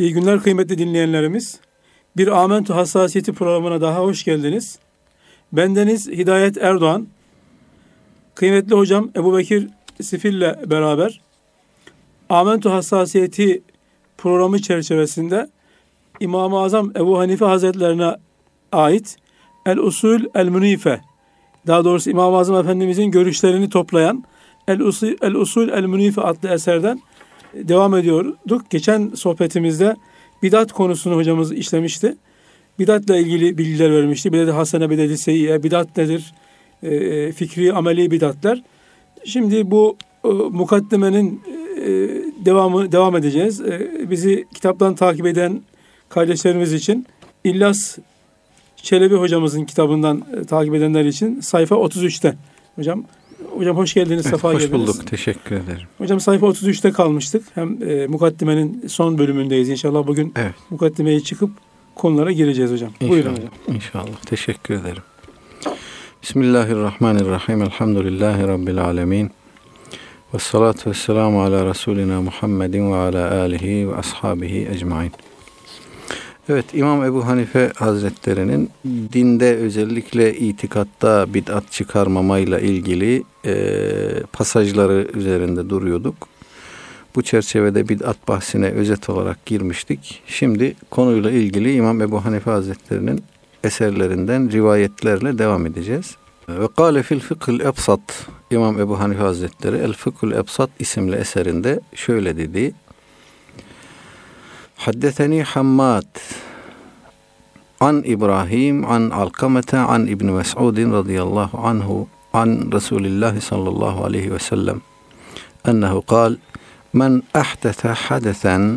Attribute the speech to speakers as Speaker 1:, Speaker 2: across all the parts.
Speaker 1: İyi günler kıymetli dinleyenlerimiz. Bir Amentu Hassasiyeti programına daha hoş geldiniz. Bendeniz Hidayet Erdoğan. Kıymetli hocam Ebubekir Sifil'le beraber Amentu Hassasiyeti programı çerçevesinde İmam-ı Azam Ebu Hanife Hazretlerine ait El-Usul El-Münife, daha doğrusu İmam-ı Azam Efendimizin görüşlerini toplayan El-Usul El-Münife adlı eserden devam ediyorduk. Geçen sohbetimizde bidat konusunu hocamız işlemişti. Bidatla ilgili bilgiler vermişti. Bidat-ı hasene, bidat-ı seyyiye, bidat nedir? Fikri, ameli bidatlar. Şimdi bu mukaddimenin devam edeceğiz. Bizi kitaptan takip eden kardeşlerimiz için İllas Çelebi hocamızın kitabından takip edenler için sayfa 33'te. Hocam hoş geldiniz,
Speaker 2: evet,
Speaker 1: sefa geldiniz.
Speaker 2: Hoş bulduk, teşekkür ederim.
Speaker 1: Hocam sayfa 33'te kalmıştık. Hem mukaddimenin son bölümündeyiz. İnşallah bugün mukaddimeye çıkıp konulara gireceğiz hocam.
Speaker 2: İnşallah, buyurun hocam. İnşallah, teşekkür ederim. Bismillahirrahmanirrahim. Elhamdülillahi Rabbil alemin. Vessalatu vesselamu ala Resulina Muhammedin ve ala alihi ve ashabihi ecmain. Evet, İmam Ebu Hanife Hazretleri'nin dinde, özellikle itikatta bid'at çıkarmamayla ilgili pasajları üzerinde duruyorduk. Bu çerçevede bid'at bahsine özet olarak girmiştik. Şimdi konuyla ilgili İmam Ebu Hanife Hazretleri'nin eserlerinden rivayetlerle devam edeceğiz. Ve kâle fil fıkhil ebsat, İmam Ebu Hanife Hazretleri El Fıkhul Ebsat isimli eserinde şöyle dedi. Haddeteni Hammad an İbrahim an Alkamete an İbn Mes'udin radıyallahu anhu an Resulillah sallallahu aleyhi ve sellem ennehu kal men ahdete hadesen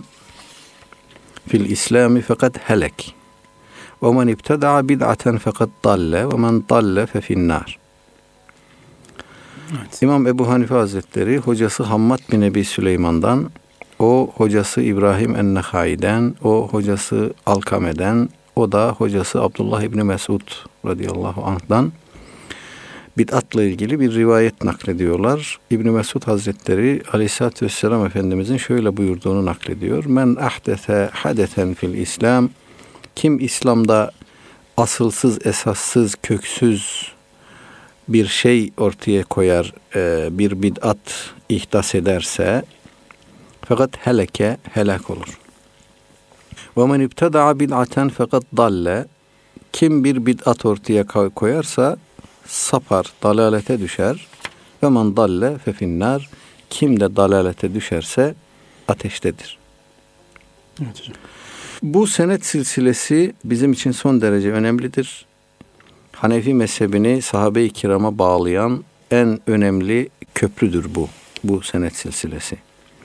Speaker 2: fil İslami fekad helek ve men ibteda'a bid'aten fekad dalle ve men dalle fe finnâr. Evet. İmam Ebu Hanife Hazretleri hocası Hammad bin Ebi Süleyman'dan, o hocası İbrahim en-Nehai'den, o hocası Alkame'den, o da hocası Abdullah İbni Mesud radıyallahu anh'dan bid'atla ilgili bir rivayet naklediyorlar. İbni Mesud Hazretleri aleyhissalatü vesselam Efendimizin şöyle buyurduğunu naklediyor. Men ahdete hadeten fil İslam, kim İslam'da asılsız, esassız, köksüz bir şey ortaya koyar, bir bid'at ihdas ederse fakat helak olur. Ve men ibteda'a bid'aten fakat dalle, kim bir bid'at ortaya koyarsa sapar, dalalete düşer. Ve men dalle fe finnâr, kim de dalalete düşerse ateştedir. Evet hocam. Bu senet silsilesi bizim için son derece önemlidir. Hanefi mezhebini sahabe-i kirama bağlayan en önemli köprüdür bu senet silsilesi.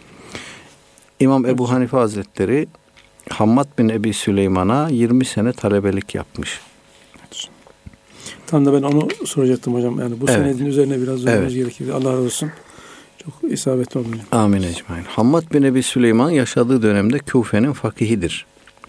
Speaker 2: İmam Ebu Hanife Hazretleri Hammad bin Ebi Süleyman'a 20 sene talebelik yapmış.
Speaker 1: Tam da ben onu soracaktım hocam. Yani bu senedin üzerine biraz durmamız gerekir. Allah razı olsun. Çok isabetli oldu hocam.
Speaker 2: Amin ecmaîn. Hammad bin Ebi Süleyman yaşadığı dönemde Küfe'nin fakihidir.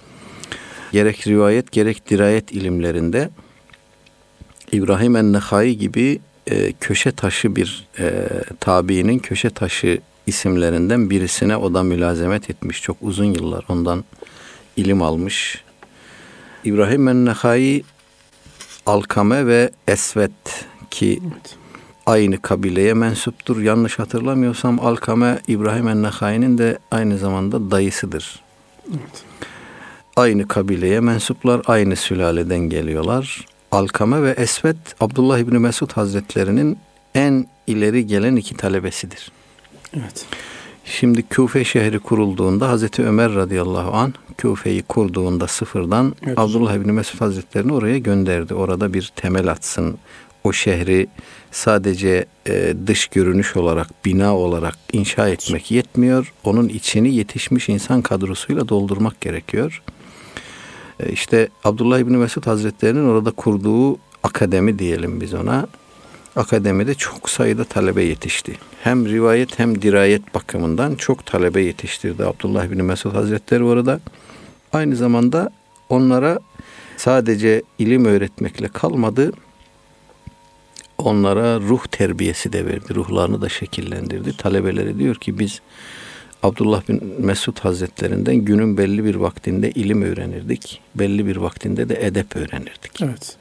Speaker 2: Gerek rivayet gerek dirayet ilimlerinde İbrahim en-Nehai gibi köşe taşı bir tabiinin köşe taşı isimlerinden birisine o da mülazemet etmiş. Çok uzun yıllar ondan ilim almış. İbrahim en-Nehai, Alkame ve Esvet ki aynı kabileye mensuptur. Yanlış hatırlamıyorsam Alkame İbrahim en-Nehai'nin de aynı zamanda dayısıdır. Evet. Aynı kabileye mensuplar, aynı sülaleden geliyorlar. Alkame ve Esvet, Abdullah İbni Mesud Hazretlerinin en ileri gelen iki talebesidir.
Speaker 1: Evet.
Speaker 2: Şimdi Küfe şehri kurulduğunda Hazreti Ömer radıyallahu anh Küfe'yi kurduğunda sıfırdan Abdullah İbni Mesud Hazretlerini oraya gönderdi. Orada bir temel atsın. O şehri sadece dış görünüş olarak, bina olarak inşa etmek yetmiyor. Onun içini yetişmiş insan kadrosuyla doldurmak gerekiyor. İşte Abdullah İbni Mesud Hazretlerinin orada kurduğu akademi diyelim biz ona. Akademide çok sayıda talebe yetişti. Hem rivayet hem dirayet bakımından çok talebe yetiştirdi Abdullah İbni Mesud Hazretleri orada. Aynı zamanda onlara sadece ilim öğretmekle kalmadı. Onlara ruh terbiyesi de verdi. Ruhlarını da şekillendirdi. Talebeleri diyor ki biz Abdullah bin Mesud Hazretlerinden günün belli bir vaktinde ilim öğrenirdik. Belli bir vaktinde de edep öğrenirdik.
Speaker 1: Evet.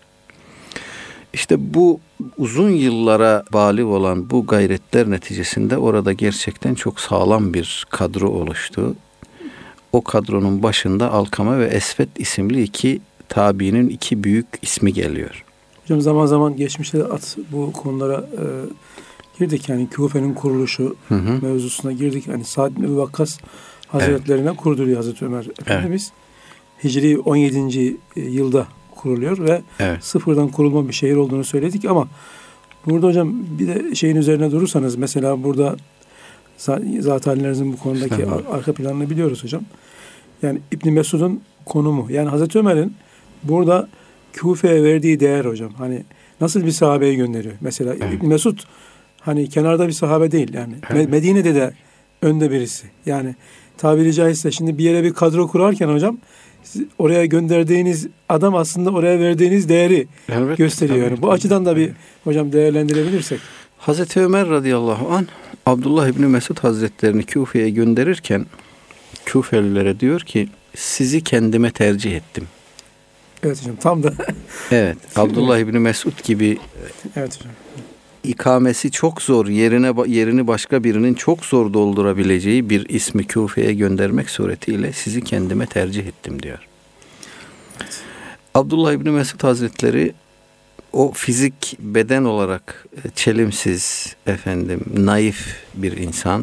Speaker 2: İşte bu uzun yıllara bağlı olan bu gayretler neticesinde orada gerçekten çok sağlam bir kadro oluştu. O kadronun başında Alkame ve Esvet isimli iki tabiinin iki büyük ismi geliyor.
Speaker 1: Hocam zaman zaman geçmişte bu konulara girdik. Yani Küfe'nin kuruluşu mevzusuna girdik. Yani Sa'd bin Ebi Vakkas Hazretlerine kurduruyor Hazreti Ömer Efendimiz. Hicri 17. yılda kuruluyor ve sıfırdan kurulma bir şehir olduğunu söyledik ama burada hocam bir de şeyin üzerine durursanız, mesela burada zatenlerinizin bu konudaki arka planını biliyoruz hocam. Yani İbn Mesud'un konumu, yani Hazreti Ömer'in burada Küfe'ye verdiği değer hocam. Hani nasıl bir sahabeyi gönderiyor? Mesela İbn Mesud hani kenarda bir sahabe değil yani. Medine'de de önde birisi. Yani tabiri caizse şimdi bir yere bir kadro kurarken hocam, oraya gönderdiğiniz adam aslında oraya verdiğiniz değeri gösteriyor. Yani bu açıdan da bir hocam değerlendirebilirsek.
Speaker 2: Hazreti Ömer radıyallahu anh Abdullah İbni Mesud Hazretlerini Küfe'ye gönderirken Küfelilere diyor ki sizi kendime tercih ettim.
Speaker 1: Evet hocam, tam da.
Speaker 2: Evet, Abdullah İbni Mesud gibi
Speaker 1: evet hocam.
Speaker 2: İkamesi çok zor, yerini başka birinin çok zor doldurabileceği bir ismi Küfe'ye göndermek suretiyle sizi kendime tercih ettim diyor. Evet. Abdullah İbni Mesud Hazretleri o fizik beden olarak çelimsiz, naif bir insan.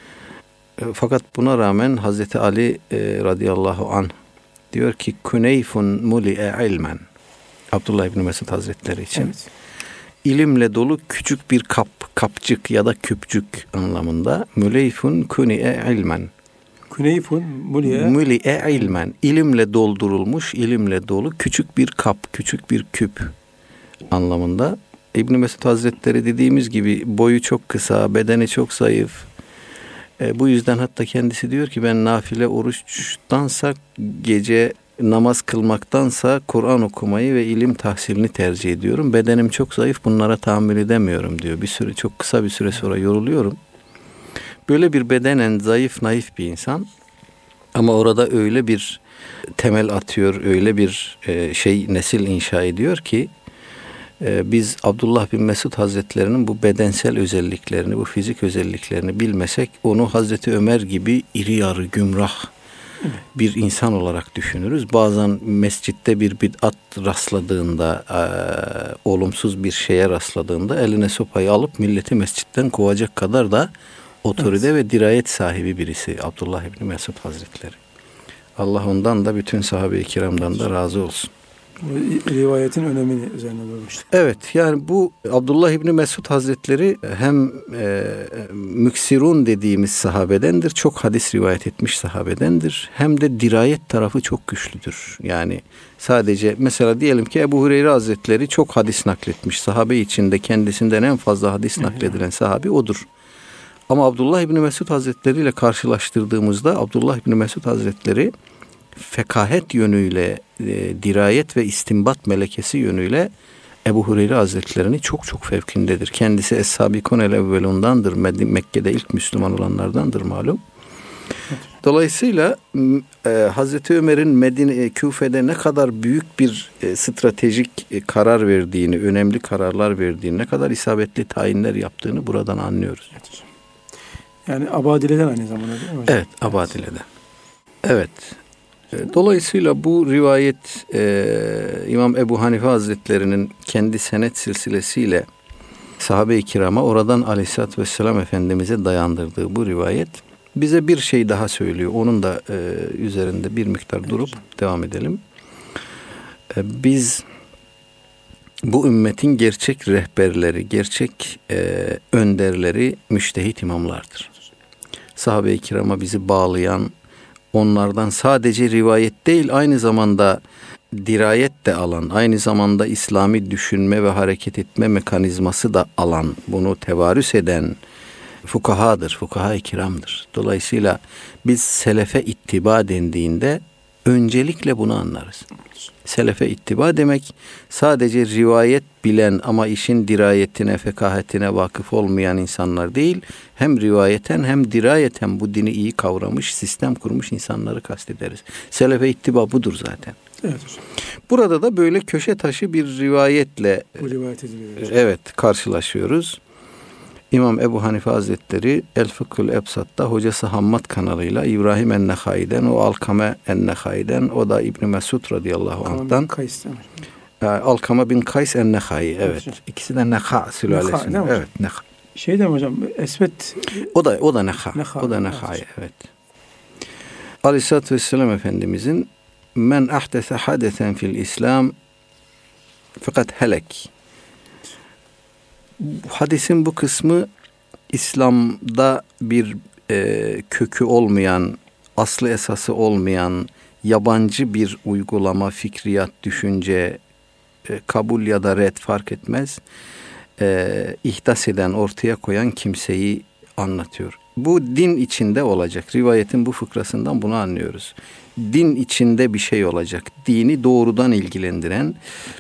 Speaker 2: Fakat buna rağmen Hazreti Ali radıyallahu anh diyor ki Kuneyfun muli'e ilmen. Abdullah İbni Mesud Hazretleri için. Evet. İlimle dolu küçük bir kapçık ya da küpçük anlamında. Müleyfun kuni'e ilmen.
Speaker 1: Kuneyfun muli'e
Speaker 2: ilmen. İlimle doldurulmuş, ilimle dolu küçük bir kap, küçük bir küp anlamında. İbn Mesud Hazretleri dediğimiz gibi boyu çok kısa, bedeni çok zayıf. Bu yüzden hatta kendisi diyor ki ben nafile oruçtansa, gece namaz kılmaktansa Kur'an okumayı ve ilim tahsilini tercih ediyorum. Bedenim çok zayıf, bunlara tahammül edemiyorum diyor. Çok kısa bir süre sonra yoruluyorum. Böyle bir bedenen zayıf, naif bir insan. Ama orada öyle bir temel atıyor, öyle bir nesil inşa ediyor ki biz Abdullah bin Mesud Hazretlerinin bu bedensel özelliklerini, bu fizik özelliklerini bilmesek onu Hazreti Ömer gibi iri yarı gümrah bir insan olarak düşünürüz. Bazen mescitte bir bid'at rastladığında, olumsuz bir şeye rastladığında eline sopayı alıp milleti mescitten kovacak kadar da otorite ve dirayet sahibi birisi Abdullah İbni Mesud Hazretleri. Allah ondan da bütün sahabe-i kiramdan da razı olsun.
Speaker 1: Rivayetin önemini üzerine durmuştu.
Speaker 2: Evet, yani bu Abdullah İbni Mesud Hazretleri hem müksirun dediğimiz sahabedendir, çok hadis rivayet etmiş sahabedendir. Hem de dirayet tarafı çok güçlüdür. Yani sadece mesela diyelim ki Ebu Hureyre Hazretleri çok hadis nakletmiş. Sahabe içinde kendisinden en fazla hadis nakledilen sahabi odur. Ama Abdullah İbni Mesud Hazretleri ile karşılaştırdığımızda Abdullah İbni Mesud Hazretleri fekahet yönüyle, dirayet ve istinbat melekesi yönüyle Ebu Hureyre Hazretlerini çok çok fevkindedir. Kendisi Es-Sabikun el-Evvelundandır. Mekke'de ilk Müslüman olanlardandır malum. Dolayısıyla Hazreti Ömer'in Küfe'de ne kadar büyük bir stratejik karar verdiğini, önemli kararlar verdiğini, ne kadar isabetli tayinler yaptığını buradan anlıyoruz.
Speaker 1: Yani Abadile'den aynı zamanda değil mi hocam?
Speaker 2: Evet, Abadile'den. Evet. Dolayısıyla bu rivayet İmam Ebu Hanife Hazretlerinin kendi senet silsilesiyle sahabe-i kirama oradan Aleyhisselatü Vesselam Efendimiz'e dayandırdığı bu rivayet bize bir şey daha söylüyor. Onun da üzerinde bir miktar durup devam edelim. Biz bu ümmetin gerçek rehberleri, gerçek önderleri müştehit imamlardır. Sahabe-i kirama bizi bağlayan, onlardan sadece rivayet değil, aynı zamanda dirayet de alan, aynı zamanda İslami düşünme ve hareket etme mekanizması da alan, bunu tevarüs eden fukahadır, fukaha-i kiramdır. Dolayısıyla biz selefe ittiba dendiğinde Öncelikle bunu anlarız. Selefe ittiba demek sadece rivayet bilen ama işin dirayetine, fekahetine vakıf olmayan insanlar değil, hem rivayeten hem dirayeten bu dini iyi kavramış, sistem kurmuş insanları kastederiz. Selefe ittiba budur zaten.
Speaker 1: Evet hocam.
Speaker 2: Burada da böyle köşe taşı bir rivayetle
Speaker 1: Bu rivayet ediliyor.
Speaker 2: evet karşılaşıyoruz. İmam Ebu Hanife Hazretleri El-Fıkhul Ebsat'ta hocası Hammad kanalıyla İbrahim en-Nehai'den, o Alkame en-Nehai'den, o da İbn Mesud radıyallahu anh'tan. Alkame bin Kays en-Nehai. Evet. İkisi de Neha sülalesinden. Evet, Neha.
Speaker 1: Şey de hocam Esvet
Speaker 2: o da Neha. O da Nehai. Evet. Aleyhisselatü Vesselam Efendimizin men ahdese hadesen fil İslam fakat helek. Hadisin bu kısmı İslam'da bir kökü olmayan, aslı esası olmayan, yabancı bir uygulama, fikriyat, düşünce, kabul ya da red fark etmez, ihdas eden, ortaya koyan kimseyi anlatıyor. Bu din içinde olacak. Rivayetin bu fıkrasından bunu anlıyoruz. Din içinde bir şey olacak. Dini doğrudan ilgilendiren,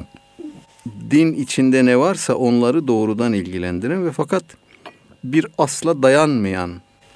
Speaker 2: din içinde ne varsa onları doğrudan ilgilendiren ve fakat bir asla dayanmayan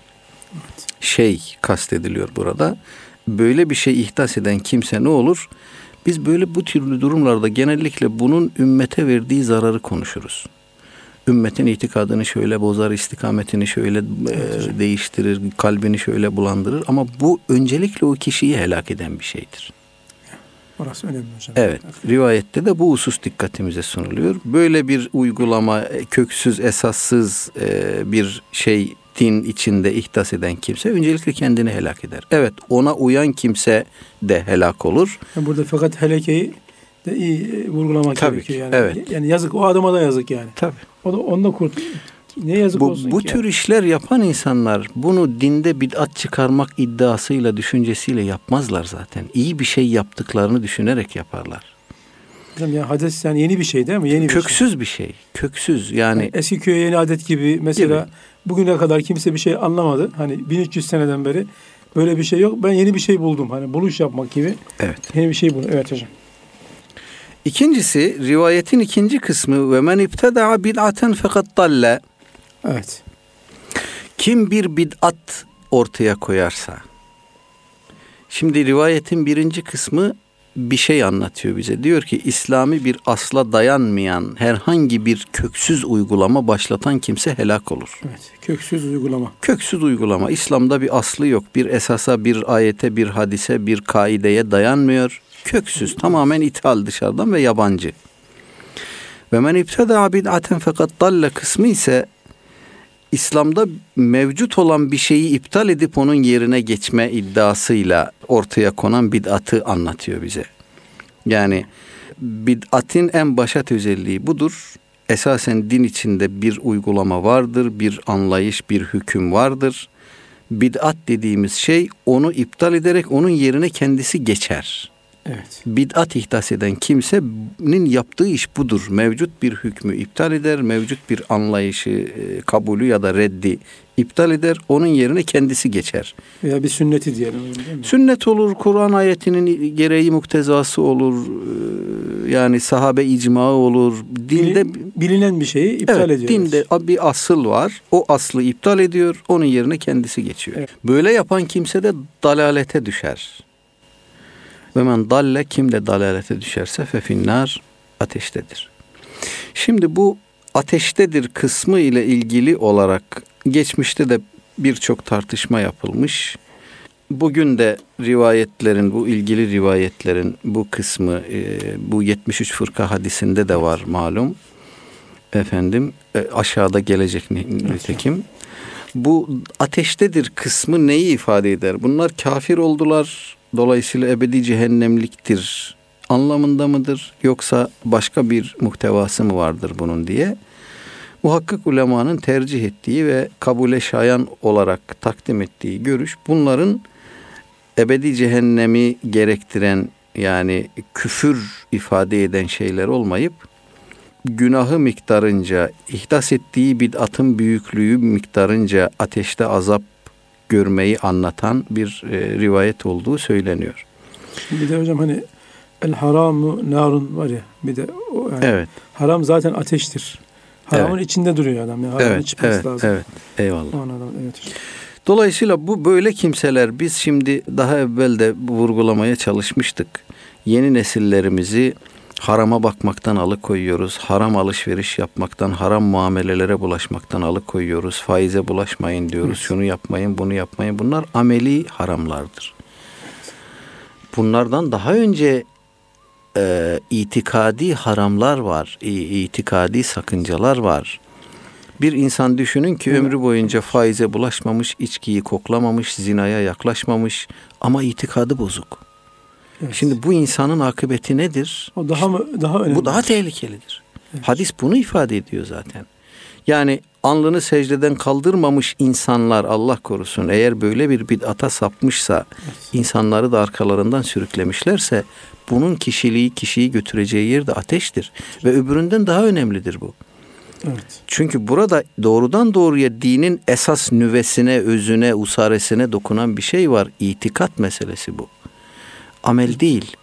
Speaker 2: şey kastediliyor burada. Böyle bir şey ihdas eden kimse ne olur? Biz böyle bu türlü durumlarda genellikle bunun ümmete verdiği zararı konuşuruz. Ümmetin itikadını şöyle bozar, istikametini şöyle değiştirir, kalbini şöyle bulandırır. Ama bu öncelikle o kişiyi helak eden bir şeydir.
Speaker 1: Orası önemli hocam.
Speaker 2: Evet, rivayette de bu husus dikkatimize sunuluyor. Böyle bir uygulama, köksüz, esassız bir şey din içinde ihdas eden kimse öncelikle kendini helak eder. Evet, ona uyan kimse de helak olur.
Speaker 1: Yani burada fakat helekeyi de iyi vurgulamak gerekiyor yani.
Speaker 2: Evet.
Speaker 1: Yani yazık, o adama da yazık yani.
Speaker 2: Tabii.
Speaker 1: O da onunla ne yazık olsun
Speaker 2: bu
Speaker 1: ki.
Speaker 2: tür işler yapan insanlar bunu dinde bid'at çıkarmak iddiasıyla, düşüncesiyle yapmazlar zaten. İyi bir şey yaptıklarını düşünerek yaparlar.
Speaker 1: Hocam ya hades yani yeni bir şey değil mi? Yeni
Speaker 2: köksüz bir şey. Köksüz yani
Speaker 1: eski köye yeni adet gibi mesela gibi. Bugüne kadar kimse bir şey anlamadı. Hani 1300 seneden beri böyle bir şey yok. Ben yeni bir şey buldum. Hani buluş yapmak gibi.
Speaker 2: Evet.
Speaker 1: Yeni bir şey buldum. Evet hocam.
Speaker 2: İkincisi rivayetin ikinci kısmı ve men ibteda bid'aten fakat dalle.
Speaker 1: Evet.
Speaker 2: Kim bir bid'at ortaya koyarsa. Şimdi rivayetin birinci kısmı bir şey anlatıyor bize. Diyor ki İslami bir asla dayanmayan herhangi bir köksüz uygulama başlatan kimse helak olur.
Speaker 1: Evet, köksüz uygulama.
Speaker 2: Köksüz uygulama. İslam'da bir aslı yok. Bir esasa, bir ayete, bir hadise, bir kaideye dayanmıyor. Köksüz, tamamen ithal dışarıdan ve yabancı. Ve men ibteda bid'aten fakat dalle kısmı ise İslam'da mevcut olan bir şeyi iptal edip onun yerine geçme iddiasıyla ortaya konan bid'atı anlatıyor bize. Yani bid'atin en başat özelliği budur. Esasen din içinde bir uygulama vardır, bir anlayış, bir hüküm vardır. Bid'at dediğimiz şey onu iptal ederek onun yerine kendisi geçer.
Speaker 1: Evet.
Speaker 2: Bid'at ihdas eden kimsenin yaptığı iş budur. Mevcut bir hükmü iptal eder, mevcut bir anlayışı, kabulü ya da reddi iptal eder, onun yerine kendisi geçer.
Speaker 1: Veya bir sünneti diyelim. Değil mi?
Speaker 2: Sünnet olur, Kur'an ayetinin gereği muktezası olur, yani sahabe icmağı olur. Dinde
Speaker 1: bilinen bir şeyi iptal ediyor.
Speaker 2: Dinde bir asıl var, o aslı iptal ediyor, onun yerine kendisi geçiyor.
Speaker 1: Evet.
Speaker 2: Böyle yapan kimse de dalalete düşer. Ve men dalle, kim de dalalete düşerse fefinnar, ateştedir. Şimdi bu ateştedir kısmı ile ilgili olarak geçmişte de birçok tartışma yapılmış. Bugün de rivayetlerin, bu ilgili rivayetlerin bu kısmı bu 73 fırka hadisinde de var malum. Efendim aşağıda gelecek nitekim. Bu ateştedir kısmı neyi ifade eder? Bunlar kafir oldular. Dolayısıyla ebedi cehennemliktir anlamında mıdır? Yoksa başka bir muhtevası mı vardır bunun diye. Muhakkak ulemanın tercih ettiği ve kabule şayan olarak takdim ettiği görüş bunların ebedi cehennemi gerektiren yani küfür ifade eden şeyler olmayıp günahı miktarınca, ihdas ettiği bid'atın büyüklüğü miktarınca ateşte azap görmeyi anlatan bir rivayet olduğu söyleniyor.
Speaker 1: Bir de hocam hani el haramu narun var ya, bir de o yani
Speaker 2: Evet.
Speaker 1: haram zaten ateştir. Haramın içinde duruyor adam. Yani haramın çıkması lazım.
Speaker 2: Evet. Eyvallah.
Speaker 1: Evet hocam.
Speaker 2: Dolayısıyla bu böyle kimseler, biz şimdi daha evvel de vurgulamaya çalışmıştık. Yeni nesillerimizi harama bakmaktan alıkoyuyoruz. Haram alışveriş yapmaktan, haram muamelelere bulaşmaktan alıkoyuyoruz. Faize bulaşmayın diyoruz. Evet. Şunu yapmayın, bunu yapmayın. Bunlar ameli haramlardır. Bunlardan daha önce itikadi haramlar var. İtikadi sakıncalar var. Bir insan düşünün ki ömrü boyunca faize bulaşmamış, içkiyi koklamamış, zinaya yaklaşmamış ama itikadı bozuk. Evet. Şimdi bu insanın akıbeti nedir?
Speaker 1: O daha önemli.
Speaker 2: Bu daha tehlikelidir. Evet. Hadis bunu ifade ediyor zaten. Yani alnını secdeden kaldırmamış insanlar, Allah korusun, eğer böyle bir bid'ata sapmışsa, evet, insanları da arkalarından sürüklemişlerse, bunun kişiyi götüreceği yer de ateştir. Ve öbüründen daha önemlidir bu.
Speaker 1: Evet.
Speaker 2: Çünkü burada doğrudan doğruya dinin esas nüvesine, özüne, usaresine dokunan bir şey var. İtikat meselesi bu. Amel değil.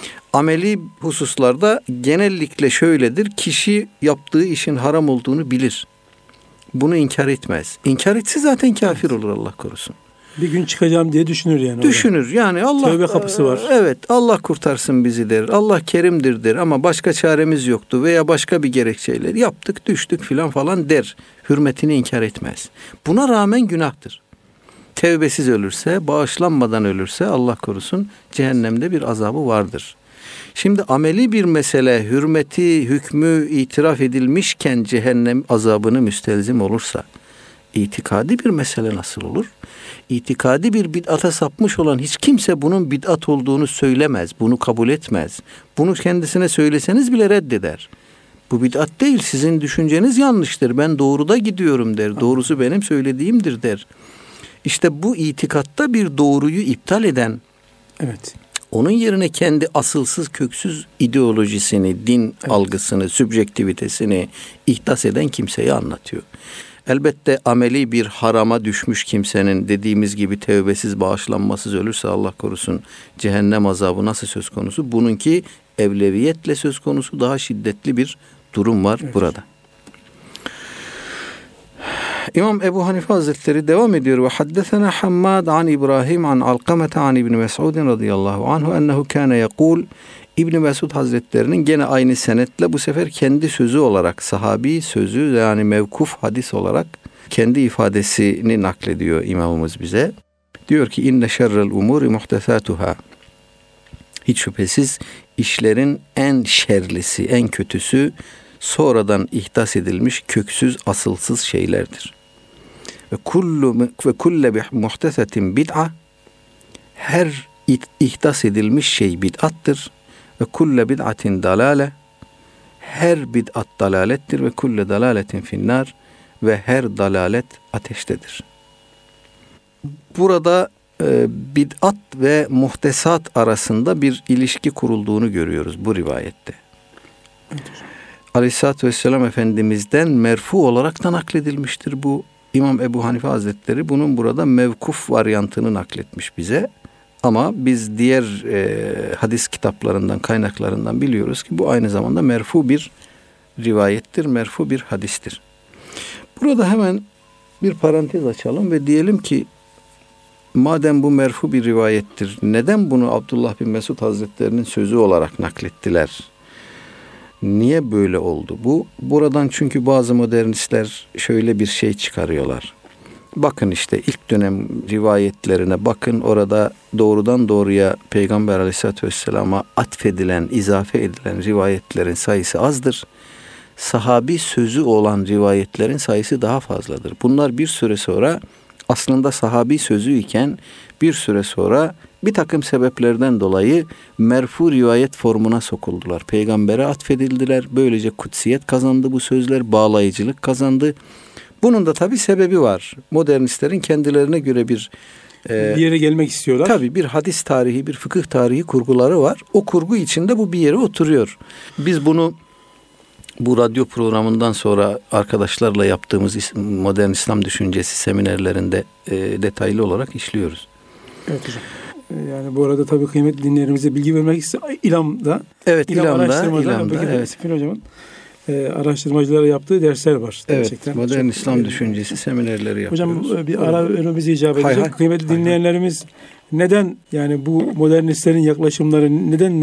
Speaker 2: Ameli hususlarda genellikle şöyledir. Kişi yaptığı işin haram olduğunu bilir. Bunu inkar etmez. İnkar etse zaten kafir olur, Allah korusun.
Speaker 1: Bir gün çıkacağım diye düşünür yani.
Speaker 2: Düşünür. Orada. Yani Allah,
Speaker 1: tövbe kapısı var.
Speaker 2: Evet, Allah kurtarsın bizi der. Allah kerimdir der ama başka çaremiz yoktu veya başka bir gerekçeyle yaptık, düştük falan der. Hürmetini inkar etmez. Buna rağmen günahtır. Tevbesiz ölürse, bağışlanmadan ölürse, Allah korusun, cehennemde bir azabı vardır. Şimdi ameli bir mesele, hürmeti, hükmü itiraf edilmişken cehennem azabını müstelzim olursa, itikadi bir mesele nasıl olur? İtikadi bir bid'ata sapmış olan hiç kimse bunun bid'at olduğunu söylemez, bunu kabul etmez. Bunu kendisine söyleseniz bile reddeder. Bu bid'at değil, sizin düşünceniz yanlıştır, ben doğruda gidiyorum der, doğrusu benim söylediğimdir der. İşte bu itikatta bir doğruyu iptal eden,
Speaker 1: evet,
Speaker 2: onun yerine kendi asılsız köksüz ideolojisini, din algısını, sübjektivitesini ihdas eden kimseyi anlatıyor. Elbette ameli bir harama düşmüş kimsenin dediğimiz gibi tevbesiz, bağışlanmasız ölürse, Allah korusun, cehennem azabı nasıl söz konusu? Bununki evleviyetle söz konusu, daha şiddetli bir durum var burada. İmam Ebu Hanife Hazretleri devam ediyor. Ve haddesena Hammad an İbrahim an Alkamete an İbni Mes'udin radıyallahu anhu ennehu kâne yekul. İbni Mesud Hazretlerinin gene aynı senetle bu sefer kendi sözü olarak, sahabi sözü yani mevkuf hadis olarak kendi ifadesini naklediyor imamımız bize. Diyor ki inne şerrel umuri muhtesatuhâ. Hiç şüphesiz işlerin en şerlisi, en kötüsü sonradan ihdas edilmiş köksüz, asılsız şeylerdir. Ve kulle muhtesetin bid'a, her ihdas edilmiş şey bid'attır. Ve kulle bid'atin dalale, her bid'at dalalettir. Ve kulle dalaletin finnar, ve her dalalet ateştedir. Burada bid'at ve muhtesat arasında bir ilişki kurulduğunu görüyoruz bu rivayette. Aleyhisselatü Vesselam Efendimiz'den merfu olarak da nakledilmiştir bu. İmam Ebu Hanife Hazretleri bunun burada mevkuf varyantını nakletmiş bize. Ama biz diğer hadis kitaplarından, kaynaklarından biliyoruz ki bu aynı zamanda merfu bir rivayettir, merfu bir hadistir. Burada hemen bir parantez açalım ve diyelim ki madem bu merfu bir rivayettir, neden bunu Abdullah bin Mesud Hazretlerinin sözü olarak naklettiler? Niye böyle oldu bu? Buradan çünkü bazı modernistler şöyle bir şey çıkarıyorlar. Bakın işte ilk dönem rivayetlerine bakın, orada doğrudan doğruya Peygamber Aleyhisselatü Vesselam'a atfedilen, izafe edilen rivayetlerin sayısı azdır. Sahabi sözü olan rivayetlerin sayısı daha fazladır. Bunlar bir süre sonra aslında sahabi sözü iken bir süre sonra bir takım sebeplerden dolayı merfu rivayet formuna sokuldular. Peygambere atfedildiler. Böylece kutsiyet kazandı bu sözler, bağlayıcılık kazandı. Bunun da tabii sebebi var. Modernistlerin kendilerine göre bir
Speaker 1: yere gelmek istiyorlar.
Speaker 2: Tabii bir hadis tarihi, bir fıkıh tarihi kurguları var. O kurgu içinde bu bir yere oturuyor. Biz bunu bu radyo programından sonra arkadaşlarla yaptığımız modern İslam düşüncesi seminerlerinde detaylı olarak işliyoruz.
Speaker 1: Evet hocam. Yani bu arada tabii kıymetli dinleyenlerimize bilgi vermek istiyorum. İlam'da.
Speaker 2: Evet, İlam'da.
Speaker 1: Evet. Sifil Hocam'ın araştırmacılara yaptığı dersler var.
Speaker 2: Evet,
Speaker 1: gerçekten.
Speaker 2: modern İslam düşüncesi seminerleri yapıyoruz.
Speaker 1: Hocam bir ara önümüze icap edecek. Kıymetli dinleyenlerimiz neden yani bu modernistlerin yaklaşımları neden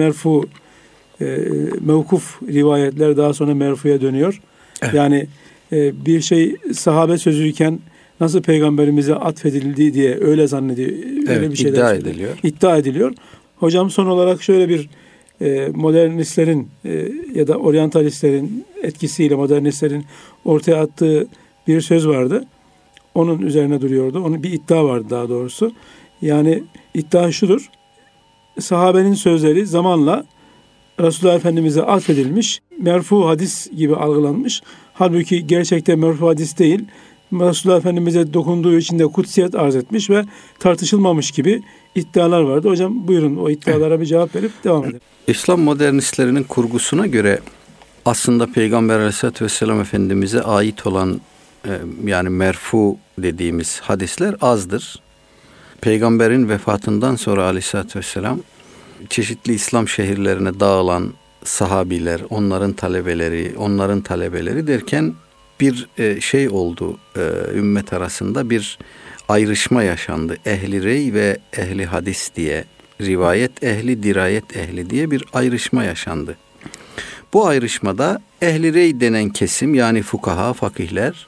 Speaker 1: mevkuf rivayetler daha sonra merfuya dönüyor? Evet. Yani bir şey sahabe sözüyken nasıl peygamberimize atfedildi diye öyle zannediyor. Öyle bir şeyler iddia ediliyor. Hocam son olarak şöyle bir modernistlerin ya da oryantalistlerin etkisiyle modernistlerin ortaya attığı bir söz vardı. Onun üzerine duruyordu. Onun bir iddia vardı daha doğrusu. Yani iddia şudur. Sahabenin sözleri zamanla Resulullah Efendimiz'e atfedilmiş, merfu hadis gibi algılanmış. Halbuki gerçekten merfu hadis değil. Resulullah Efendimiz'e dokunduğu için de kutsiyet arz etmiş ve tartışılmamış gibi iddialar vardı. Hocam buyurun o iddialara bir cevap verip devam edelim.
Speaker 2: İslam modernistlerinin kurgusuna göre aslında Peygamber Aleyhisselatü Vesselam Efendimiz'e ait olan yani merfu dediğimiz hadisler azdır. Peygamberin vefatından sonra Aleyhisselatü Vesselam çeşitli İslam şehirlerine dağılan sahabiler, onların talebeleri derken bir şey oldu, ümmet arasında bir ayrışma yaşandı. Ehli rey ve ehli hadis diye, rivayet ehli, dirayet ehli diye bir ayrışma yaşandı. Bu ayrışmada ehli rey denen kesim yani fukaha, fakihler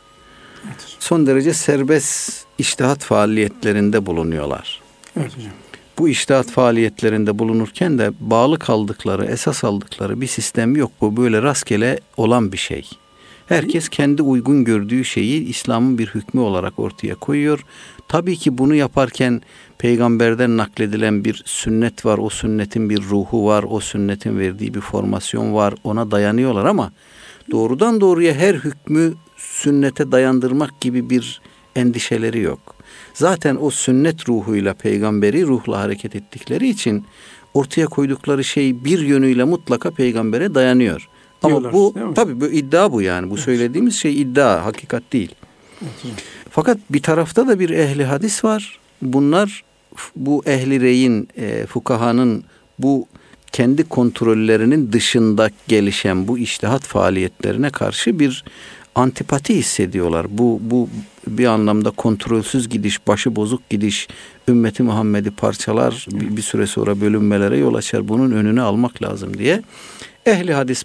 Speaker 2: son derece serbest içtihat faaliyetlerinde bulunuyorlar.
Speaker 1: Evet hocam.
Speaker 2: Bu içtihat faaliyetlerinde bulunurken de bağlı kaldıkları, esas aldıkları bir sistem yok. Bu böyle rastgele olan bir şey. Herkes kendi uygun gördüğü şeyi İslam'ın bir hükmü olarak ortaya koyuyor. Tabii ki bunu yaparken peygamberden nakledilen bir sünnet var. O sünnetin bir ruhu var. O sünnetin verdiği bir formasyon var. Ona dayanıyorlar ama doğrudan doğruya her hükmü sünnete dayandırmak gibi bir endişeleri yok. Zaten o sünnet ruhuyla peygamberi ruhla hareket ettikleri için ortaya koydukları şey bir yönüyle mutlaka peygambere dayanıyor. Ama bu tabii bu iddia bu yani. Bu söylediğimiz şey iddia, hakikat değil. Fakat bir tarafta da bir ehli hadis var. Bunlar bu ehli reyin, fukahanın bu kendi kontrollerinin dışında gelişen bu içtihat faaliyetlerine karşı bir antipati hissediyorlar. Bu bir anlamda kontrolsüz gidiş, başı bozuk gidiş, ümmeti Muhammed'i parçalar, bir süre sonra bölünmelere yol açar. Bunun önünü almak lazım diye. Ehli hadis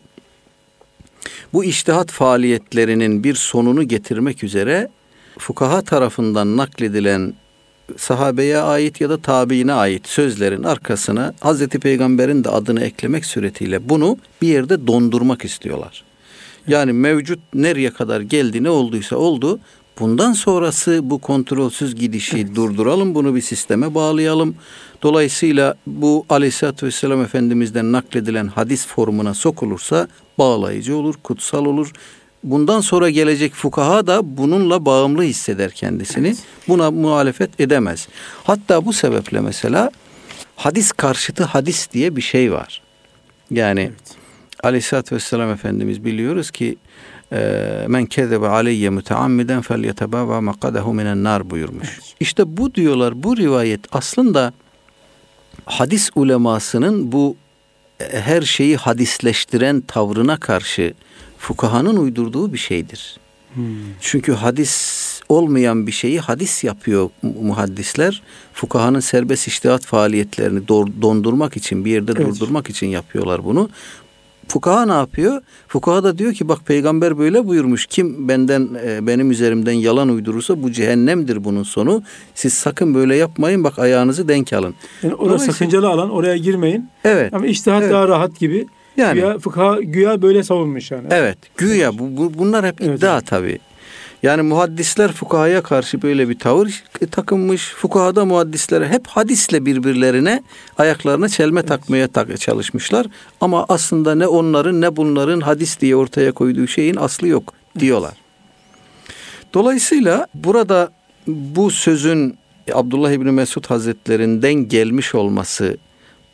Speaker 2: bu içtihat faaliyetlerinin bir sonunu getirmek üzere fukaha tarafından nakledilen sahabeye ait ya da tabiine ait sözlerin arkasına Hazreti Peygamber'in de adını eklemek suretiyle bunu bir yerde dondurmak istiyorlar. Yani mevcut nereye kadar geldi, ne olduysa oldu. Bundan sonrası bu kontrolsüz gidişi durduralım, bunu bir sisteme bağlayalım. Dolayısıyla bu Aleyhisselatü Vesselam Efendimiz'den nakledilen hadis formuna sokulursa bağlayıcı olur, kutsal olur. Bundan sonra gelecek fukaha da bununla bağımlı hisseder kendisini. Evet. Buna muhalefet edemez. Hatta bu sebeple mesela hadis karşıtı hadis diye bir şey var. Yani evet. Aleyhisselatü Vesselam Efendimiz biliyoruz ki men kezebe aleyye müteammiden felyetebava maqadahu minen nar buyurmuş. Evet. İşte bu diyorlar, bu rivayet aslında hadis ulemasının bu her şeyi hadisleştiren tavrına karşı fukahanın uydurduğu bir şeydir. Çünkü hadis olmayan bir şeyi hadis yapıyor muhaddisler. Fukahanın serbest içtihat faaliyetlerini dondurmak için, bir yerde durdurmak için yapıyorlar bunu. Fukaha ne yapıyor? Fukaha da diyor ki bak peygamber böyle buyurmuş. Kim benim üzerimden yalan uydurursa bu cehennemdir bunun sonu. Siz sakın böyle yapmayın. Bak ayağınızı denk alın.
Speaker 1: Yani orası sakıncalı alan, oraya girmeyin.
Speaker 2: Evet.
Speaker 1: Ama içtihat daha rahat gibi. Yani fukaha güya böyle savunmuş yani.
Speaker 2: Evet. Güya bunlar hep iddia tabii. Yani muhaddisler fukahaya karşı böyle bir tavır takınmış. Fukaha da muhaddislere hep hadisle birbirlerine ayaklarına çelme takmaya çalışmışlar. Ama aslında ne onların ne bunların hadis diye ortaya koyduğu şeyin aslı yok diyorlar. Dolayısıyla burada bu sözün Abdullah İbni Mesud Hazretlerinden gelmiş olması,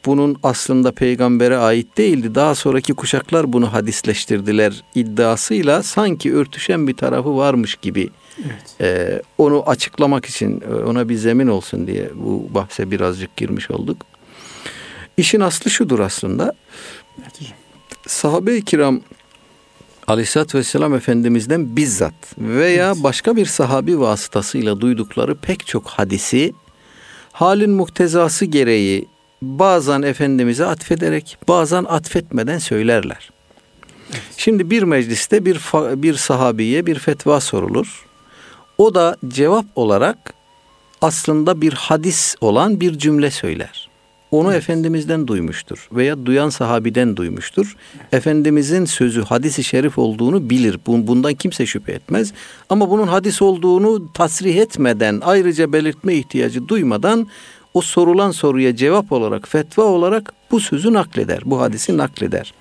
Speaker 2: bunun aslında peygambere ait değildi. Daha sonraki kuşaklar bunu hadisleştirdiler iddiasıyla sanki örtüşen bir tarafı varmış gibi. Evet. Onu açıklamak için, ona bir zemin olsun diye bu bahse birazcık girmiş olduk. İşin aslı şudur aslında. Evet. Sahabe-i kiram Aleyhisselatü Vesselam Efendimiz'den bizzat veya başka bir sahabi vasıtasıyla duydukları pek çok hadisi halin muktezası gereği bazen Efendimiz'e atfederek bazen atfetmeden söylerler. Evet. Şimdi bir mecliste bir sahabiye bir fetva sorulur. O da cevap olarak aslında bir hadis olan bir cümle söyler. Onu Efendimiz'den duymuştur veya duyan sahabiden duymuştur. Efendimiz'in sözü hadis-i şerif olduğunu bilir. Bundan kimse şüphe etmez. Ama bunun hadis olduğunu tasrih etmeden, ayrıca belirtme ihtiyacı duymadan o sorulan soruya cevap olarak, fetva olarak bu sözü nakleder. Bu hadisi nakleder.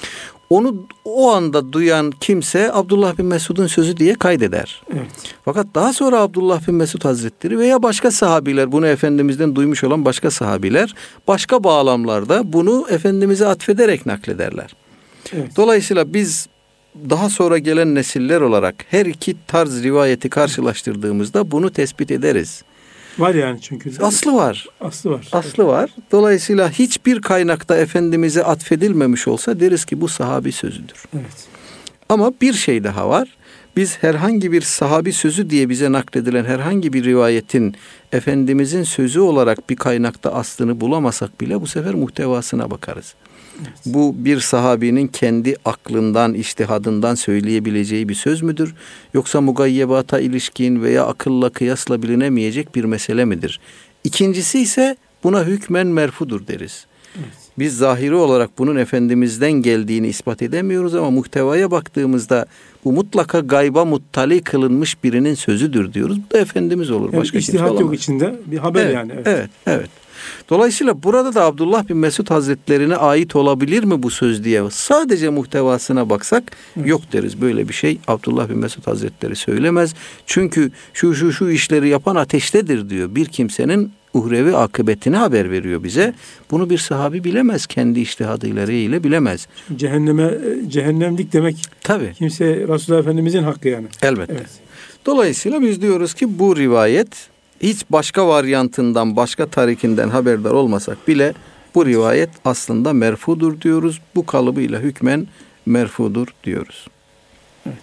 Speaker 2: Onu o anda duyan kimse Abdullah bin Mesud'un sözü diye kaydeder. Evet. Fakat daha sonra Abdullah bin Mesud Hazretleri veya başka sahabiler, bunu Efendimiz'den duymuş olan başka sahabiler başka bağlamlarda bunu Efendimiz'e atfederek naklederler. Evet. Dolayısıyla biz daha sonra gelen nesiller olarak her iki tarz rivayeti karşılaştırdığımızda bunu tespit ederiz.
Speaker 1: Var yani çünkü.
Speaker 2: Aslı var.
Speaker 1: Aslı var.
Speaker 2: Aslı var. Dolayısıyla hiçbir kaynakta Efendimiz'e atfedilmemiş olsa deriz ki bu sahabi sözüdür. Evet. Ama bir şey daha var. Biz herhangi bir sahabi sözü diye bize nakledilen herhangi bir rivayetin Efendimiz'in sözü olarak bir kaynakta aslını bulamasak bile bu sefer muhtevasına bakarız. Evet. Bu bir sahabinin kendi aklından, içtihadından söyleyebileceği bir söz müdür? Yoksa mugayyebata ilişkin veya akılla kıyasla bilinemeyecek bir mesele midir? İkincisi ise buna hükmen merfudur deriz. Evet. Biz zahiri olarak bunun Efendimiz'den geldiğini ispat edemiyoruz ama muhtevaya baktığımızda bu mutlaka gayba muttali kılınmış birinin sözüdür diyoruz. Bu da Efendimiz olur.
Speaker 1: Yani
Speaker 2: başka
Speaker 1: kimse olamaz. Yok içinde bir haber
Speaker 2: evet,
Speaker 1: yani.
Speaker 2: Evet. Dolayısıyla burada da Abdullah bin Mesud Hazretlerine ait olabilir mi bu söz diye sadece muhtevasına baksak yok deriz. Böyle bir şey Abdullah bin Mesud Hazretleri söylemez. Çünkü şu işleri yapan ateştedir diyor. Bir kimsenin uhrevi akıbetini haber veriyor bize. Bunu bir sahabi bilemez. Kendi içtihadıyla reyiyle bilemez.
Speaker 1: Cehennemlik demek.
Speaker 2: Tabii.
Speaker 1: Kimse Resulullah Efendimizin hakkı yani.
Speaker 2: Elbette. Evet. Dolayısıyla biz diyoruz ki bu rivayet hiç başka varyantından, başka tarikinden haberdar olmasak bile bu rivayet aslında merfudur diyoruz. Bu kalıbıyla hükmen merfudur diyoruz. Evet.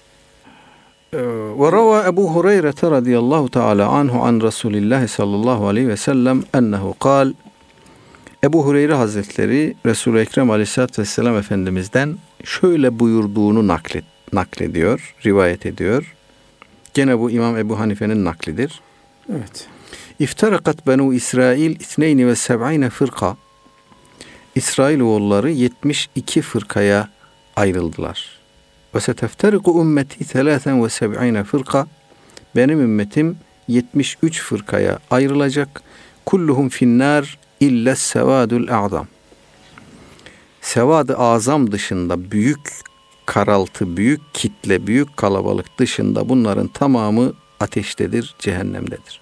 Speaker 2: Ve rava Ebu Hureyre radıyallahu teala anhu an Resulillah sallallahu aleyhi ve sellem ennehu kal. Ebu Hureyre Hazretleri Resul-i Ekrem aleyhissalatü vesselam Efendimiz'den şöyle buyurduğunu naklediyor, rivayet ediyor. Gene bu İmam Ebu Hanife'nin naklidir.
Speaker 1: Evet.
Speaker 2: İftarakat benu İsrail 72 fırka. İsrailoğulları 72 fırkaya ayrıldılar. Ve seteftariku ümmeti 73 fırka. Benim ümmetim 73 fırkaya ayrılacak. Kulluhum finnar illa sevadul a'zam. Sevad-ı azam dışında büyük karaltı, büyük kitle, büyük kalabalık dışında bunların tamamı ateştedir, cehennemdedir.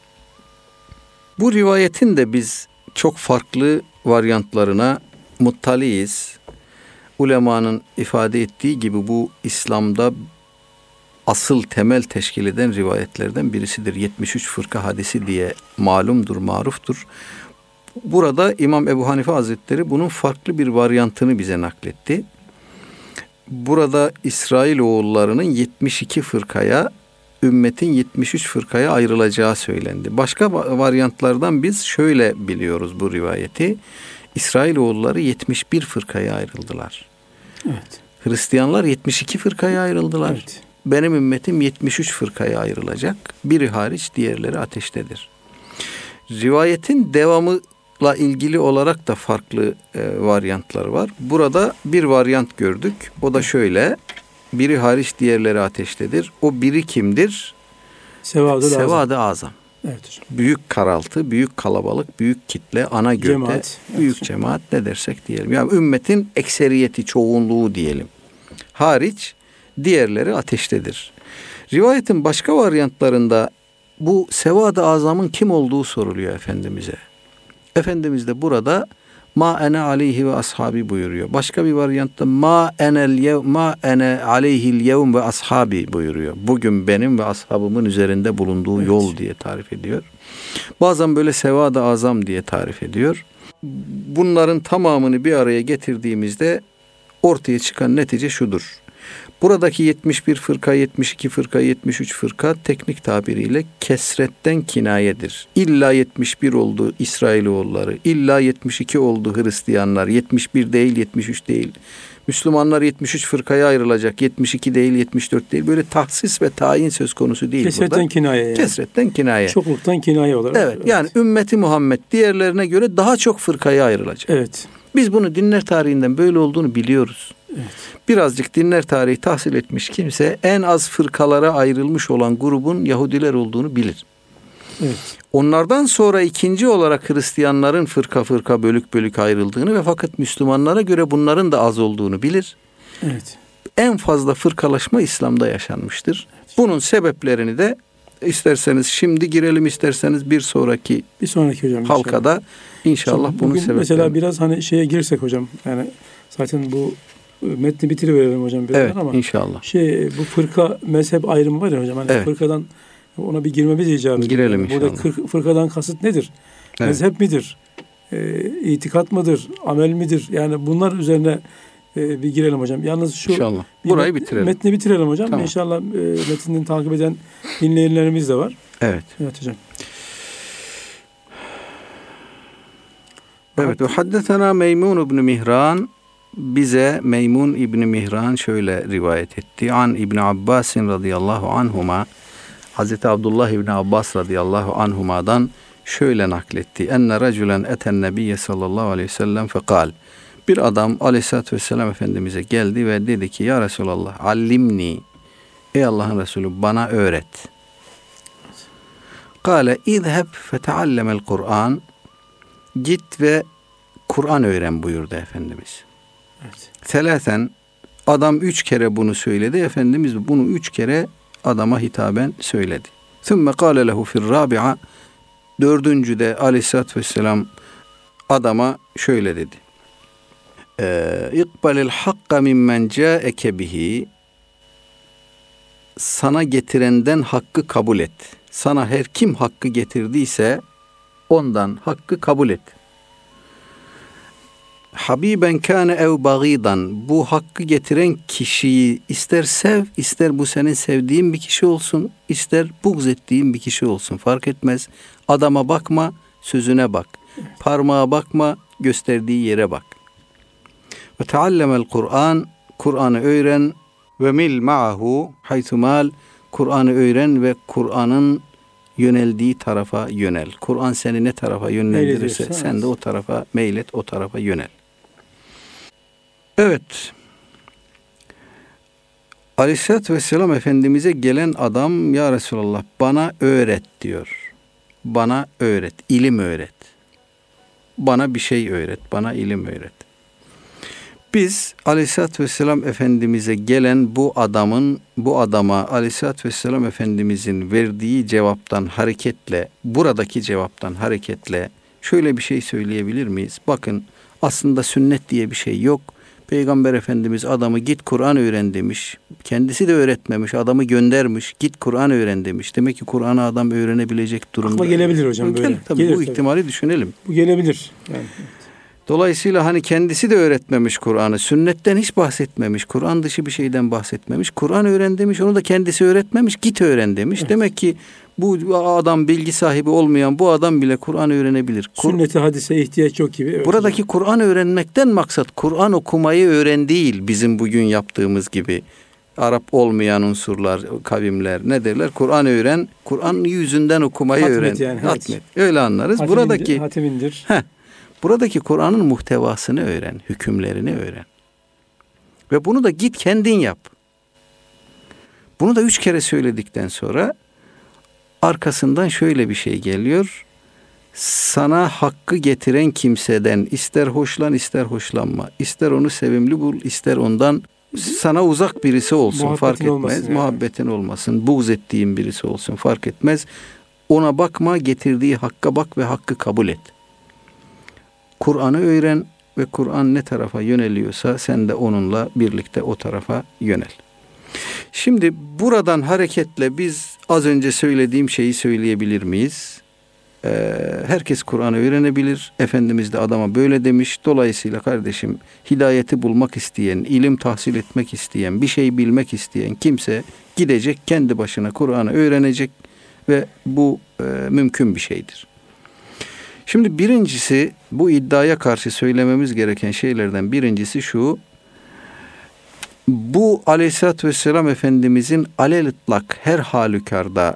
Speaker 2: Bu rivayetin de biz çok farklı varyantlarına muttaliyiz. Ulemanın ifade ettiği gibi bu İslam'da asıl temel teşkil eden rivayetlerden birisidir. 73 fırka hadisi diye malumdur, maruftur. Burada İmam Ebu Hanife Hazretleri bunun farklı bir varyantını bize nakletti. Burada İsrailoğullarının 72 fırkaya, ümmetin 73 fırkaya ayrılacağı söylendi. Başka varyantlardan biz şöyle biliyoruz bu rivayeti. İsrailoğulları 71 fırkaya ayrıldılar. Evet. Hristiyanlar 72 fırkaya ayrıldılar. Evet. Benim ümmetim 73 fırkaya ayrılacak. Biri hariç diğerleri ateştedir. Rivayetin devamıyla ilgili olarak da farklı varyantlar var. Burada bir varyant gördük. O da şöyle. Biri hariç diğerleri ateştedir. O biri kimdir? Sevad-ı azam. Evet. Büyük karaltı, büyük kalabalık, büyük kitle, ana gövde, cemaat. Büyük evet. Cemaat ne dersek diyelim. Yani ümmetin ekseriyeti, çoğunluğu diyelim. Hariç diğerleri ateştedir. Rivayetin başka varyantlarında bu Sevad-ı Azam'ın kim olduğu soruluyor Efendimiz'e. Efendimiz de burada ma ene aleyhi ve ashabi buyuruyor. Başka bir varyantta ma ene aleyhil yevm ve ashabi buyuruyor. Bugün benim ve ashabımın üzerinde bulunduğu yol diye tarif ediyor. Bazen böyle sevad-ı azam diye tarif ediyor. Bunların tamamını bir araya getirdiğimizde ortaya çıkan netice şudur. Buradaki 71 fırka, 72 fırka, 73 fırka teknik tabiriyle kesretten kinayedir. İlla 71 oldu İsrailoğulları, illa 72 oldu Hristiyanlar, 71 değil, 73 değil. Müslümanlar 73 fırkaya ayrılacak, 72 değil, 74 değil. Böyle tahsis ve tayin söz konusu değil
Speaker 1: kesretten
Speaker 2: burada.
Speaker 1: Kinaye yani.
Speaker 2: Kesretten kinaye.
Speaker 1: Çokluktan kinaye olarak.
Speaker 2: Evet, yani ümmeti Muhammed diğerlerine göre daha çok fırkaya ayrılacak.
Speaker 1: Evet.
Speaker 2: Biz bunu dinler tarihinden böyle olduğunu biliyoruz.
Speaker 1: Evet.
Speaker 2: Birazcık dinler tarihi tahsil etmiş kimse en az fırkalara ayrılmış olan grubun Yahudiler olduğunu bilir.
Speaker 1: Evet.
Speaker 2: Onlardan sonra ikinci olarak Hristiyanların fırka fırka bölük bölük ayrıldığını ve fakat Müslümanlara göre bunların da az olduğunu bilir.
Speaker 1: Evet.
Speaker 2: En fazla fırkalaşma İslam'da yaşanmıştır.
Speaker 1: Evet.
Speaker 2: Bunun sebeplerini de isterseniz şimdi girelim, isterseniz bir sonraki
Speaker 1: hocam
Speaker 2: halkada inşallah bunun
Speaker 1: bugün
Speaker 2: sebeplerini.
Speaker 1: mesela biraz hani şeye girsek hocam, yani zaten bu metni bitiriverelim hocam biraz,
Speaker 2: evet,
Speaker 1: ama
Speaker 2: inşallah.
Speaker 1: Bu fırka mezhep ayrımı var ya hocam, hani
Speaker 2: evet.
Speaker 1: Fırkadan ona bir girmemiz icap ediyor.
Speaker 2: Girelim inşallah.
Speaker 1: Burada fırkadan kasıt nedir?
Speaker 2: Evet.
Speaker 1: Mezhep midir? İtikat mıdır? Amel midir? Yani bunlar üzerine bir girelim hocam. Yalnız şu
Speaker 2: İnşallah. Burayı bitirelim.
Speaker 1: Metni bitirelim hocam.
Speaker 2: Tamam.
Speaker 1: İnşallah metninden takip eden dinleyenlerimiz de var.
Speaker 2: Evet.
Speaker 1: Evet hocam.
Speaker 2: Evet. Ve haddetena Meymun ibn Mihran, bize Meymun İbni Mihran şöyle rivayet etti. An İbni Abbasin radıyallahu anhuma, Hazreti Abdullah İbni Abbas radıyallahu anhuma'dan şöyle nakletti. Enne racülen eten nebiyye sallallahu aleyhi ve sellem fekal. Bir adam aleyhissalatü vesselam Efendimiz'e geldi ve dedi ki ya Resulallah allimni, ey Allah'ın Resulü bana öğret. Kale idheb feteallemel Kur'an, git ve Kur'an öğren buyurdu Efendimiz.
Speaker 1: Evet.
Speaker 2: Selasen, adam 3 kere bunu söyledi. Efendimiz bunu 3 kere adama hitaben söyledi. Sümme kâle lehu fir râbi'a, 4. aleyhissalatü vesselam adama şöyle dedi. İkbalil hakka mimmen câeke bihi, sana getirenden hakkı kabul et. Sana her kim hakkı getirdiyse ondan hakkı kabul et. Habiben kâne ev bagîdan, bu hakkı getiren kişiyi ister sev, ister bu senin sevdiğin bir kişi olsun, ister buğz ettiğin bir kişi olsun, fark etmez. Adama bakma, sözüne bak. Parmağa bakma, gösterdiği yere bak. Ve teallemel Kur'an, Kur'an'ı öğren ve mil ma'ahu haythumal, Kur'an'ı öğren ve Kur'an'ın yöneldiği tarafa yönel. Kur'an seni ne tarafa yönlendirirse sen de o tarafa meylet, o tarafa yönel. Evet. Aleyhisselatü Vesselam Efendimiz'e gelen adam ya Resulallah bana öğret diyor. Bana öğret, ilim öğret. Bana bir şey öğret, bana ilim öğret. Biz Aleyhisselatü Vesselam Efendimiz'e gelen bu adama Aleyhisselatü Vesselam Efendimiz'in verdiği cevaptan hareketle, buradaki cevaptan hareketle şöyle bir şey söyleyebilir miyiz? Bakın aslında sünnet diye bir şey yok. Peygamber Efendimiz adamı git Kur'an öğren demiş. Kendisi de öğretmemiş, adamı göndermiş. Git Kur'an öğren demiş. Demek ki Kur'an'ı adam öğrenebilecek durumda.
Speaker 1: Akla gelebilir hocam böyle.
Speaker 2: Tabii, bu ihtimali düşünelim.
Speaker 1: Bu gelebilir. Yani.
Speaker 2: Dolayısıyla hani kendisi de öğretmemiş Kur'an'ı. Sünnetten hiç bahsetmemiş. Kur'an dışı bir şeyden bahsetmemiş. Kur'an öğren demiş. Onu da kendisi öğretmemiş. Git öğren demiş. Evet. Demek ki bu adam bilgi sahibi olmayan bu adam bile Kur'an öğrenebilir.
Speaker 1: Sünneti hadise ihtiyaç yok gibi. Evet.
Speaker 2: Buradaki Kur'an öğrenmekten maksat Kur'an okumayı öğren değil. Bizim bugün yaptığımız gibi. Arap olmayan unsurlar, kavimler ne derler? Kur'an öğren. Kur'an yüzünden okumayı öğren.
Speaker 1: Yani,
Speaker 2: hatmet. Öyle anlarız.
Speaker 1: Hatimindir.
Speaker 2: Buradaki Kur'an'ın muhtevasını öğren, hükümlerini öğren. Ve bunu da git kendin yap. Bunu da 3 kere söyledikten sonra arkasından şöyle bir şey geliyor. Sana hakkı getiren kimseden ister hoşlan ister hoşlanma. İster onu sevimli bul, ister ondan sana uzak birisi olsun,
Speaker 1: muhabbetin
Speaker 2: fark etmez.
Speaker 1: Olmasın,
Speaker 2: muhabbetin olmasın, buğz ettiğin birisi olsun, fark etmez. Ona bakma, getirdiği hakka bak ve hakkı kabul et. Kur'an'ı öğren ve Kur'an ne tarafa yöneliyorsa sen de onunla birlikte o tarafa yönel. Şimdi buradan hareketle biz az önce söylediğim şeyi söyleyebilir miyiz? Herkes Kur'an'ı öğrenebilir. Efendimiz de adama böyle demiş. Dolayısıyla kardeşim, hidayeti bulmak isteyen, ilim tahsil etmek isteyen, bir şey bilmek isteyen kimse gidecek, kendi başına Kur'an'ı öğrenecek ve bu mümkün bir şeydir. Şimdi birincisi, bu iddiaya karşı söylememiz gereken şeylerden birincisi şu: bu Aleyhisselatü Vesselam Efendimizin alelitlak her halükarda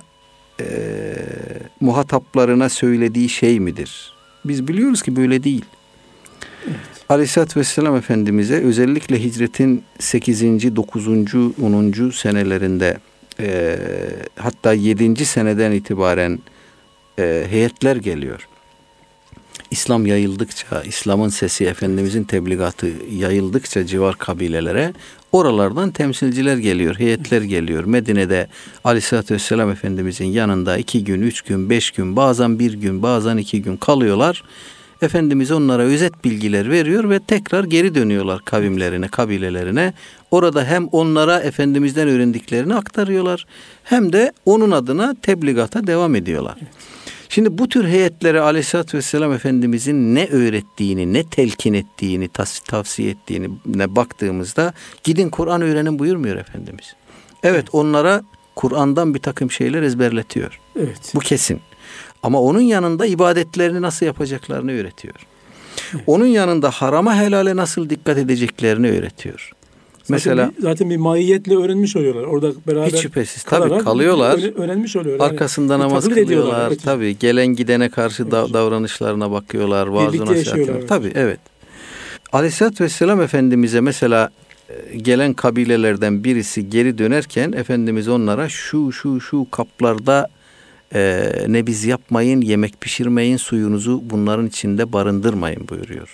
Speaker 2: muhataplarına söylediği şey midir? Biz biliyoruz ki böyle değil. Evet. Aleyhisselatü Vesselam Efendimiz'e özellikle hicretin 8. 9. 10. senelerinde hatta 7. seneden itibaren heyetler geliyor. İslam yayıldıkça, İslam'ın sesi, Efendimizin tebligatı yayıldıkça civar kabilelere, oralardan temsilciler geliyor, heyetler geliyor. Medine'de Aleyhisselatü Vesselam Efendimizin yanında 2 gün, 3 gün, 5 gün, bazen 1 gün, bazen 2 gün kalıyorlar. Efendimiz onlara özet bilgiler veriyor ve tekrar geri dönüyorlar kavimlerine, kabilelerine. Orada hem onlara Efendimiz'den öğrendiklerini aktarıyorlar, hem de onun adına tebligata devam ediyorlar. Şimdi bu tür heyetlere Aleyhisselatü Vesselam Efendimizin ne öğrettiğini, ne telkin ettiğini, tavsiye ettiğine baktığımızda gidin Kur'an öğrenin buyurmuyor Efendimiz. Evet, onlara Kur'an'dan bir takım şeyler ezberletiyor. Evet. Bu kesin. Ama onun yanında ibadetlerini nasıl yapacaklarını öğretiyor. Evet. Onun yanında harama helale nasıl dikkat edeceklerini öğretiyor.
Speaker 1: Zaten bir maiyetle öğrenmiş oluyorlar. Orada beraber
Speaker 2: hiç şüphesiz tabii kalıyorlar.
Speaker 1: Öğrenmiş oluyorlar.
Speaker 2: Arkasında namaz kılıyorlar. Tabii gelen gidene karşı davranışlarına bakıyorlar. Vaaz-ı nasihatler. Tabii evet. Aleyhisselatü Vesselam Efendimiz'e mesela gelen kabilelerden birisi geri dönerken Efendimiz onlara şu kaplarda nebiz yapmayın, yemek pişirmeyin, suyunuzu bunların içinde barındırmayın buyuruyor.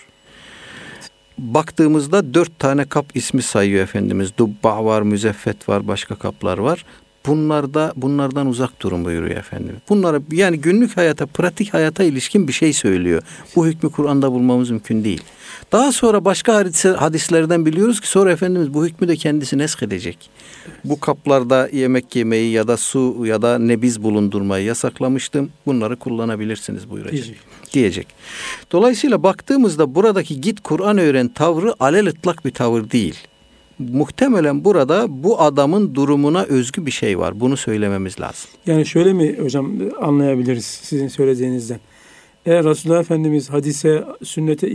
Speaker 2: Baktığımızda 4 tane kap ismi sayıyor Efendimiz. Dubba var, müzeffet var, başka kaplar var. Bunlardan uzak durun buyuruyor Efendimiz. Bunlara yani günlük hayata, pratik hayata ilişkin bir şey söylüyor. Bu hükmü Kur'an'da bulmamız mümkün değil. Daha sonra başka hadislerden biliyoruz ki sonra Efendimiz bu hükmü de kendisi nesk edecek. Bu kaplarda yemek yemeyi ya da su ya da nebiz bulundurmayı yasaklamıştım. Bunları kullanabilirsiniz buyuracak. Diyecek. Dolayısıyla baktığımızda buradaki git Kur'an öğren tavrı alelıtlak bir tavır değil. Muhtemelen burada bu adamın durumuna özgü bir şey var. Bunu söylememiz lazım.
Speaker 1: Yani şöyle mi hocam anlayabiliriz sizin söylediğinizden? Eğer Resulullah Efendimiz hadise, sünnete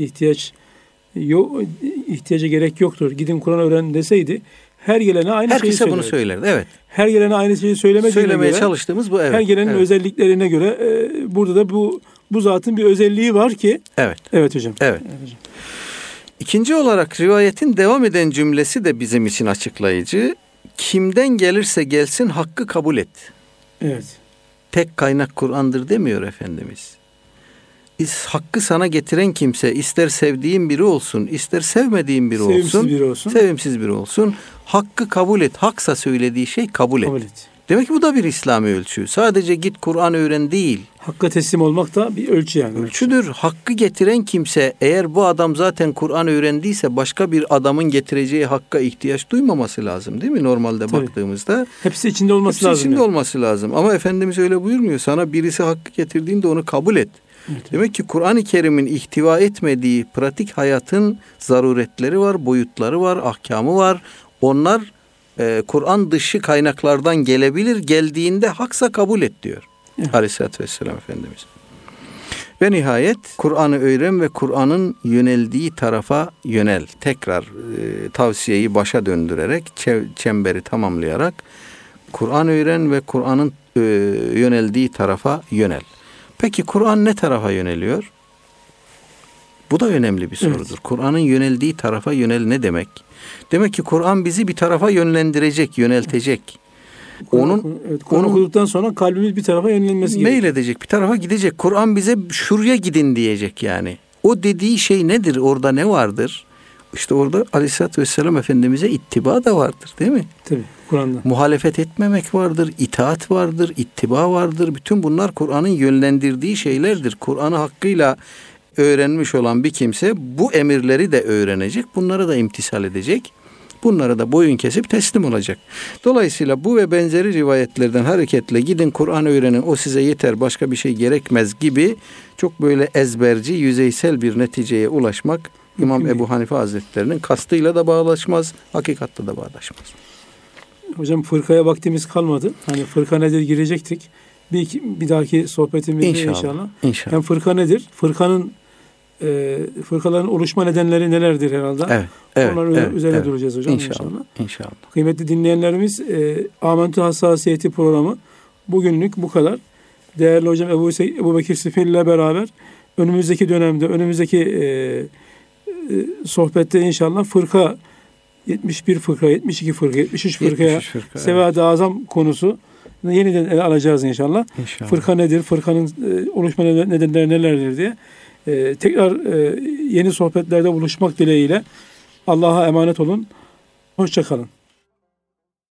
Speaker 1: ihtiyaca gerek yoktur, gidin Kur'an öğren deseydi her gelene aynı şeyi söylerdi.
Speaker 2: Herkese bunu söylerdi. Evet.
Speaker 1: Her gelene aynı şeyi söylemeye
Speaker 2: çalıştığımız bu. Evet.
Speaker 1: Her gelenin özelliklerine göre burada da bu zatın bir özelliği var ki.
Speaker 2: Evet.
Speaker 1: Evet hocam.
Speaker 2: Evet. Hocam. İkinci olarak rivayetin devam eden cümlesi de bizim için açıklayıcı. Kimden gelirse gelsin hakkı kabul et.
Speaker 1: Evet.
Speaker 2: Tek kaynak Kur'an'dır demiyor Efendimiz. Hakkı sana getiren kimse ister sevdiğin biri olsun, ister sevmediğin biri sevimsiz biri olsun. Hakkı kabul et. Haksa söylediği şey kabul et. Demek ki bu da bir İslami ölçü. Sadece git Kur'an öğren değil.
Speaker 1: Hakka teslim olmak da bir ölçü yani.
Speaker 2: Ölçüdür. Hakkı getiren kimse eğer bu adam zaten Kur'an öğrendiyse başka bir adamın getireceği hakka ihtiyaç duymaması lazım değil mi? Normalde tabii. Baktığımızda.
Speaker 1: Hepsi içinde olması lazım.
Speaker 2: Hepsi içinde olması lazım. Ama Efendimiz öyle buyurmuyor. Sana birisi hakkı getirdiğinde onu kabul et. Evet. Demek ki Kur'an-ı Kerim'in ihtiva etmediği pratik hayatın zaruretleri var, boyutları var, ahkamı var. Onlar Kur'an dışı kaynaklardan gelebilir. Geldiğinde haksa kabul et diyor. Evet. Aleyhisselatü Vesselam Efendimiz. Ve nihayet Kur'an'ı öğren ve Kur'an'ın yöneldiği tarafa yönel. Tekrar tavsiyeyi başa döndürerek, çemberi tamamlayarak Kur'an öğren ve Kur'an'ın yöneldiği tarafa yönel. Peki Kur'an ne tarafa yöneliyor? Bu da önemli bir sorudur. Evet. Kur'an'ın yöneldiği tarafa yönel ne demek? Demek ki Kur'an bizi bir tarafa yönlendirecek, yöneltecek.
Speaker 1: Kur'an okuduktan sonra kalbimiz bir tarafa yönlenmesi gerekiyor.
Speaker 2: Meyledecek, bir tarafa gidecek. Kur'an bize şuraya gidin diyecek yani. O dediği şey nedir? Orada ne vardır? İşte orada Aleyhisselatü Vesselam Efendimiz'e ittiba da vardır değil mi?
Speaker 1: Tabii Kur'an'da.
Speaker 2: Muhalefet etmemek vardır, itaat vardır, ittiba vardır. Bütün bunlar Kur'an'ın yönlendirdiği şeylerdir. Kur'an'ı hakkıyla öğrenmiş olan bir kimse bu emirleri de öğrenecek. Bunları da imtisal edecek. Bunlara da boyun kesip teslim olacak. Dolayısıyla bu ve benzeri rivayetlerden hareketle gidin Kur'an öğrenin, o size yeter, başka bir şey gerekmez gibi çok böyle ezberci, yüzeysel bir neticeye ulaşmak İmam Ebu Hanife Hazretleri'nin kastıyla da bağdaşmaz, hakikatle de bağdaşmaz.
Speaker 1: Hocam fırkaya vaktimiz kalmadı. Hani fırka nedir girecektik. Bir dahaki sohbetimizde inşallah. Hem fırka nedir? Fırkaların oluşma nedenleri nelerdir herhalde?
Speaker 2: Evet.
Speaker 1: Onların üzerine duracağız hocam
Speaker 2: İnşallah.
Speaker 1: Kıymetli dinleyenlerimiz, Âmentü Hassasiyeti programı bugünlük bu kadar. Değerli hocam Ebu Bekir Sifil ile beraber önümüzdeki dönemde, sohbette inşallah fırka 71 fırka, 72 fırka, 73 fırkaya Sevad-ı Azam konusu yeniden ele alacağız inşallah. Fırka nedir? Fırkanın oluşma nedenleri nelerdir diye. Tekrar yeni sohbetlerde buluşmak dileğiyle Allah'a emanet olun. Hoşça kalın.